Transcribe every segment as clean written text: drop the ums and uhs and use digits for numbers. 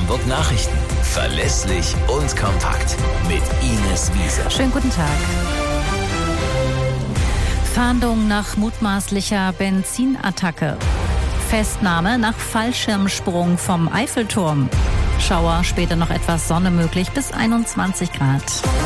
Hamburg Nachrichten. Verlässlich und kompakt. Mit Ines Wiese. Schönen guten Tag. Fahndung nach mutmaßlicher Benzinattacke. Festnahme nach Fallschirmsprung vom Eiffelturm. Schauer, später noch etwas Sonne möglich bis 21 Grad.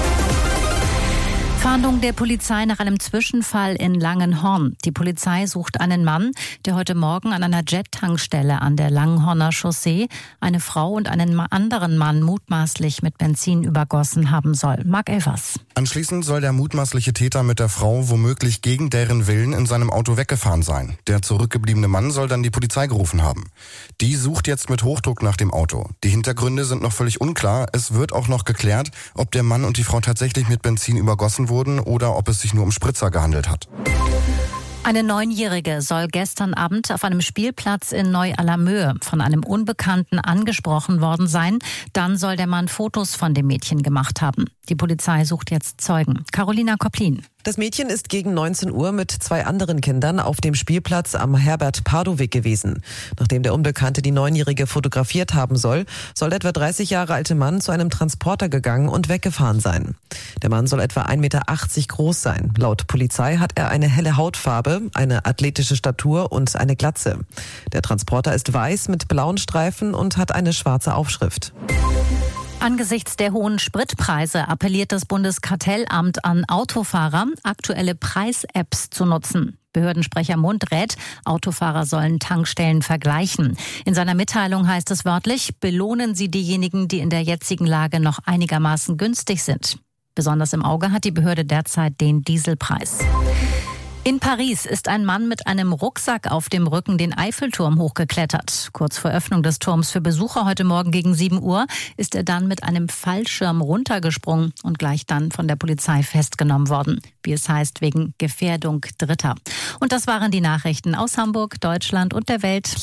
Fahndung der Polizei nach einem Zwischenfall in Langenhorn. Die Polizei sucht einen Mann, der heute Morgen an einer Jet-Tankstelle an der Langenhorner Chaussee eine Frau und einen anderen Mann mutmaßlich mit Benzin übergossen haben soll. Marc Elvers. Anschließend soll der mutmaßliche Täter mit der Frau womöglich gegen deren Willen in seinem Auto weggefahren sein. Der zurückgebliebene Mann soll dann die Polizei gerufen haben. Die sucht jetzt mit Hochdruck nach dem Auto. Die Hintergründe sind noch völlig unklar. Es wird auch noch geklärt, ob der Mann und die Frau tatsächlich mit Benzin übergossen wurden oder ob es sich nur um Spritzer gehandelt hat. Eine 9-Jährige soll gestern Abend auf einem Spielplatz in Neu-Allermöhe von einem Unbekannten angesprochen worden sein. Dann soll der Mann Fotos von dem Mädchen gemacht haben. Die Polizei sucht jetzt Zeugen. Carolina Koplin. Das Mädchen ist gegen 19 Uhr mit 2 anderen Kindern auf dem Spielplatz am Herbert-Pardow-Weg gewesen. Nachdem der Unbekannte die 9-Jährige fotografiert haben soll der etwa 30 Jahre alte Mann zu einem Transporter gegangen und weggefahren sein. Der Mann soll etwa 1,80 Meter groß sein. Laut Polizei hat er eine helle Hautfarbe, eine athletische Statur und eine Glatze. Der Transporter ist weiß mit blauen Streifen und hat eine schwarze Aufschrift. Angesichts der hohen Spritpreise appelliert das Bundeskartellamt an Autofahrer, aktuelle Preis-Apps zu nutzen. Behördensprecher Mund rät, Autofahrer sollen Tankstellen vergleichen. In seiner Mitteilung heißt es wörtlich, belohnen Sie diejenigen, die in der jetzigen Lage noch einigermaßen günstig sind. Besonders im Auge hat die Behörde derzeit den Dieselpreis. In Paris ist ein Mann mit einem Rucksack auf dem Rücken den Eiffelturm hochgeklettert. Kurz vor Öffnung des Turms für Besucher heute Morgen gegen 7 Uhr ist er dann mit einem Fallschirm runtergesprungen und gleich dann von der Polizei festgenommen worden. Wie es heißt, wegen Gefährdung Dritter. Und das waren die Nachrichten aus Hamburg, Deutschland und der Welt.